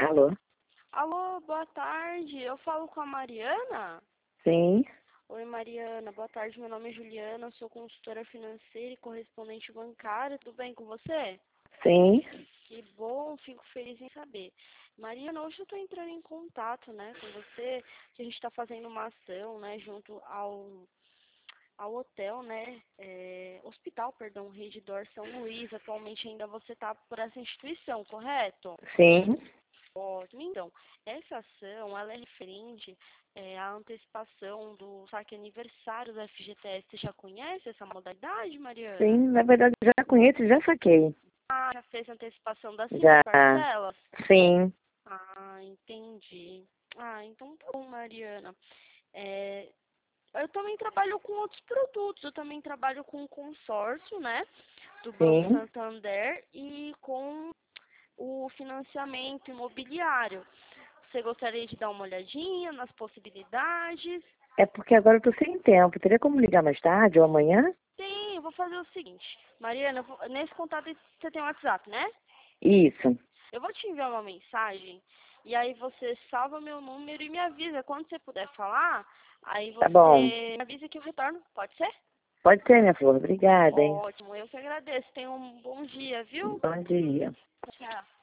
Alô? Alô, boa tarde. Eu falo com a Mariana? Sim, Oi, Mariana. Boa tarde. Meu nome é Juliana. Eu sou consultora financeira e correspondente bancária. Tudo bem com você? sim, Que bom, fico feliz em saber. Mariana, hoje eu estou entrando em contato, né, com você, que a gente está fazendo uma ação, né, junto ao hotel, né, hospital, perdão, Rede D'Or São Luís. Atualmente ainda você está por essa instituição, correto? sim. Ótimo. Então, essa ação, ela é referente à antecipação do saque aniversário da FGTS. Você já conhece essa modalidade, Mariana? Sim, na verdade eu já conheço e já saquei. Ah, já fez a antecipação das 5 Já, parcelas? sim, Ah, entendi. Ah, então tá bom, Mariana. É, eu também trabalho com outros produtos. Eu também trabalho com o consórcio, né, do Banco sim. Santander e com o financiamento imobiliário. Você gostaria de dar uma olhadinha nas possibilidades? É porque agora eu tô sem tempo. Teria como ligar mais tarde ou amanhã? Sim, eu vou fazer o seguinte. Mariana, nesse contato você tem o WhatsApp, né? Isso, Eu vou te enviar uma mensagem e aí você salva meu número e me avisa. Quando você puder falar, aí tá bom. você me avisa que eu retorno. Pode ser? Pode ser, minha flor. Obrigada, hein? Ótimo, eu que agradeço. Tenha um bom dia, viu? Bom dia. Tchau.